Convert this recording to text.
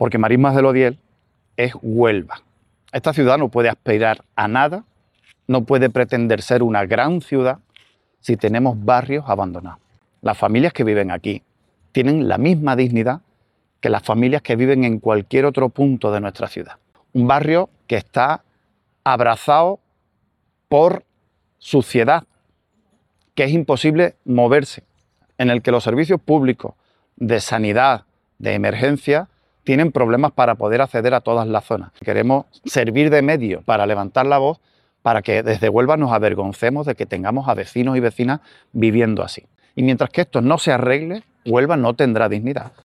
porque Marismas del Odiel es Huelva. Esta ciudad no puede aspirar a nada, no puede pretender ser una gran ciudad si tenemos barrios abandonados. Las familias que viven aquí tienen la misma dignidad que las familias que viven en cualquier otro punto de nuestra ciudad. Un barrio que está abrazado por suciedad, que es imposible moverse, en el que los servicios públicos de sanidad, de emergencia, tienen problemas para poder acceder a todas las zonas. Queremos servir de medio para levantar la voz, para que desde Huelva nos avergoncemos de que tengamos a vecinos y vecinas viviendo así. Y mientras que esto no se arregle, Huelva no tendrá dignidad.